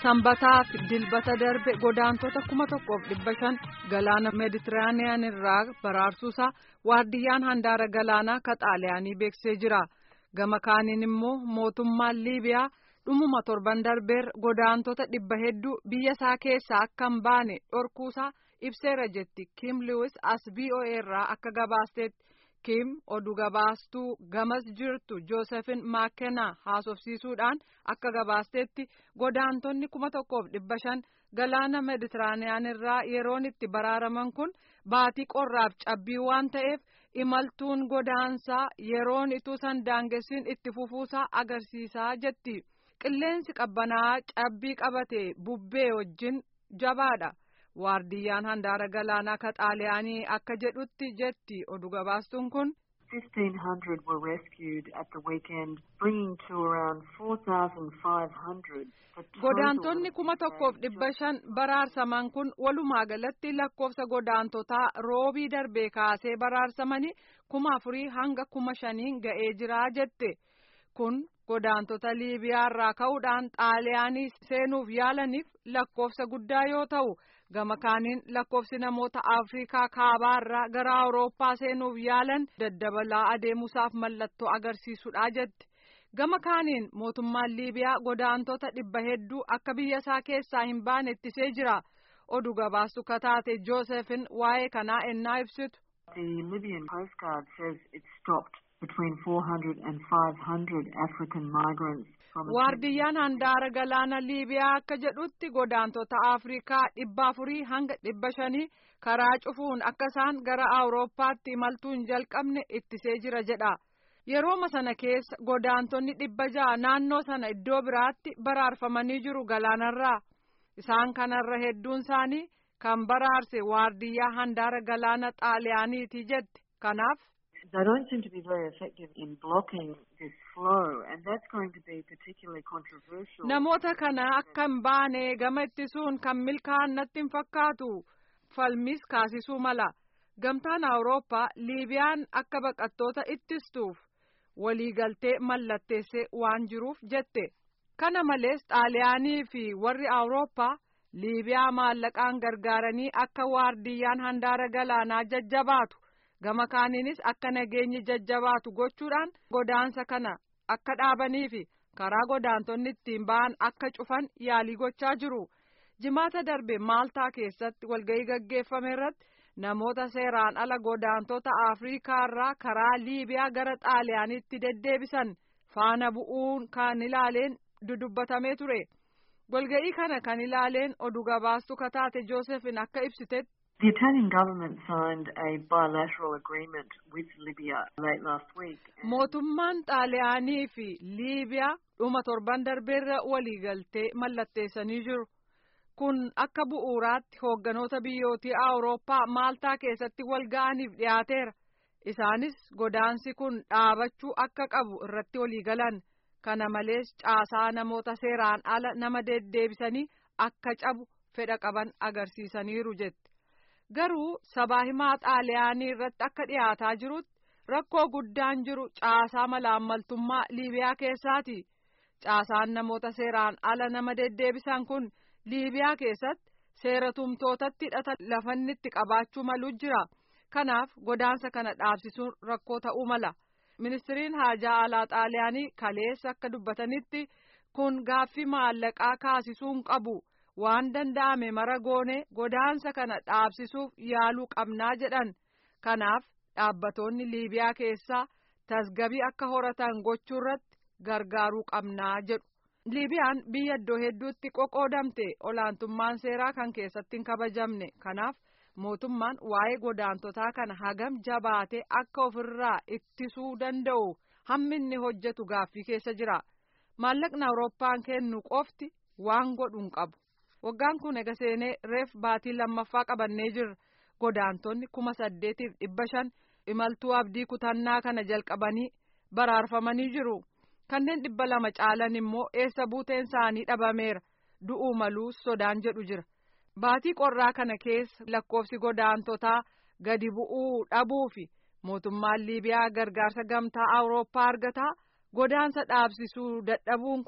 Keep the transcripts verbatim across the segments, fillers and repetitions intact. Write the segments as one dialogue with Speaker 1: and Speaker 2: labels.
Speaker 1: sanbataa fi dilbata darbe godaantota kuma tokkoof dhibba shan galaana meeditiraaniyaan irraa baraarsuusaa waardiyyaan handaara galaanaa ka xaaliyaanii beeksisee jira. Gama kaaniin immoo mootummaan Liibiyaa dhumuma torban darbeer godaantota dhibba hedduu biyya isaa keessaa akka hin baane dhorkuusaa ibseera jetti Kim Lewis as V O A irraa akka gabaasteetti. Kim oduu gabaastuu gamas jirtu Joosefin Maakenaa haasofsiisuudhaan akka gabaasteetti godaantonni kuma tokkoof dhibba shan galaana meeditiraaniyaan irraa yeroon itti baraaraman kun baatii qorraaf cabbii waan ta'eef imaltuun godaansaa yeroon ituu san daangessiin itti fufuusaa agarsiisaa jetti. Qilleensi qabbanaa cabbii qabate bubbee wajjin jabaadha. Waardiyyaan handaara galaanaa ka xaaliyaanii akka jedhutti jetti oduu gabaastuun kun.
Speaker 2: fifteen hundred were rescued at the weekend, bringing to around four thousand five hundred.
Speaker 1: Godaantonni kuma tokkoof dhibba shan baraarsaman kun walumaa galatti lakkoofsa godaantotaa roobii darbee kaasee baraarsamanii kuma afurii hanga kuma shaniin ga'ee jira jette. Kun godaantota Liibiyaa irraa ka'uudhaan xaaliyaanii seenuuf yaalaniif lakkoofsa guddaa yoo ta'u. Gama kaaniin lakkoofsi namoota Afrikaa kaabaa irraa gara Awurooppaa seenuuf yaalan daddabalaa adeemuusaaf mallattoo agarsiisudha jetti. Gama kaaniin mootummaan Liibiyaa godaantota dhibba hedduu akka biyya isaa keessaa hin baane ittisee jira. Oduu gabaastu kataate Joosefin waa'ee kanaa ennaa ibsitu.
Speaker 2: The Libyan Coast Guard says it stopped between four hundred and five hundred African migrants.
Speaker 1: Waardiyyaan handaara galaana Liibiyaa akka jedhutti godaantota Afrikaa dhibba afurii hanga dhibba shanii karaa cufuun akka isaan gara Awurooppaatti imaltuu hin jalqabne ittisee jira jedha. Yerooma sana keessa godaantonni dhibba ja'a naannoo sana iddoo biraatti baraarfamanii jiru galaanarraa. Isaan kanarra hedduun isaanii kan baraarse waardiyyaa handaara galaana xaaliyaaniiti jette. Kanaaf.
Speaker 2: They don't seem to be very effective in blocking this flow, and that's going to be particularly controversial.
Speaker 1: Namoota kana akka hin baane gama ittisuun kan milkaa'an natti hin fakkaatu. Falmis kaasisuu mala. Gamtaan Awurooppaa Liibiyaan akka baqattoota ittistuuf waliigaltee mallatteessee waan jiruuf jette. Kana malees Xaaliyaanii fi warri Awurooppaa Liibiyaa maallaqaan gargaaranii akka waardiyyaan handaara galaanaa jajjabaatu. Gama kaaniinis akka nageenyi jajjabaatu gochuudhaan godaansa kana akka dhaabanii fi karaa godaantonni ittiin ba'an akka cufan yaalii gochaa jiru. Jimaata darbe Maaltaa keessatti walgahii gaggeeffame irratti namoota seeraan ala godaantota Afrikaa irraa karaa Liibiyaa gara Xaaliyaaniitti deddeebisan faana bu'uun kan ilaaleen dudubbatamee ture. Walgahii kana kan ilaaleen oduu gabaastu kataate Joosefin akka ibsitetti.
Speaker 2: The Italian government signed a bilateral agreement with Libya late last week.
Speaker 1: Mootummaan Xaaliyaanii fi Liibiyaa dhuma torban darbeerra waliigaltee mallatteessanii jiru. Kun akka bu'uuraatti hoogganoota biyyootii Awurooppaa Maaltaa keessatti wal ga'aniif dhiyaateera. Isaanis godaansi kun dhaabachuu akka qabu irratti waliigalan. Kana malees caasaa namoota seeraan ala nama deddeebisanii akka cabu fedha qaban agarsiisaniiru jette. Garuu sabaa himaa Xaaliyaanii irratti akka dhiyaataa jirutti rakkoo guddaan jiru caasaa malaammaltummaa Liibiyaa keessaati. Caasaan namoota seeraan ala nama deddeebisan kun Liibiyaa keessatti seera tumtootatti hidhata lafannitti qabaachuu malu jira. Kanaaf godaansa kana dhaabsisuun rakkoo ta'uu mala. Ministiriin haajaa alaa Xaaliyaanii kaleessa akka dubbatanitti kun gaaffii maallaqaa kaasisuun qabu. Waan danda'ame mara goone godaansa kana dhaabsisuuf yaaluu qabnaa jedhan. Kanaaf dhaabbatoonni Liibiyaa keessaa tasgabii akka horatan gochuu irratti gargaaruu qabnaa jedhu. Liibiyaan biyya iddoo hedduutti qoqqoodamte olaantummaan seeraa kan keessatti hin kabajamne. Kanaaf mootummaan waa'ee godaantotaa kana hagam jabaate akka ofirraa ittisuu danda'u hammi inni hojjetu gaaffii keessa jira. Maallaqni Awurooppaan kennu qofti waan godhuun qabu. Waggaan kun ega seenee reef baatii lammaffaa qabannee jirra. Godaantonni kuma saddeetiif dhibba shan imaltuu abdii kutannaa kana jalqabanii baraarfamanii jiru. Kanneen dhibba lama caalan immoo eessa buuteen isaanii dhabameera. Du'uu maluus sodaan jedhu jira. Baatii qorraa kana keessa lakkoofsi godaantotaa gadi bu'uu dhabuu fi mootummaan Liibiyaa gargaarsa gamtaa Awurooppaa argataa godaansa dhaabsisuu dadhabuun kun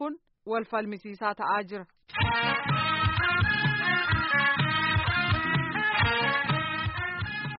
Speaker 1: wal falmisiisaa ta'aa jira.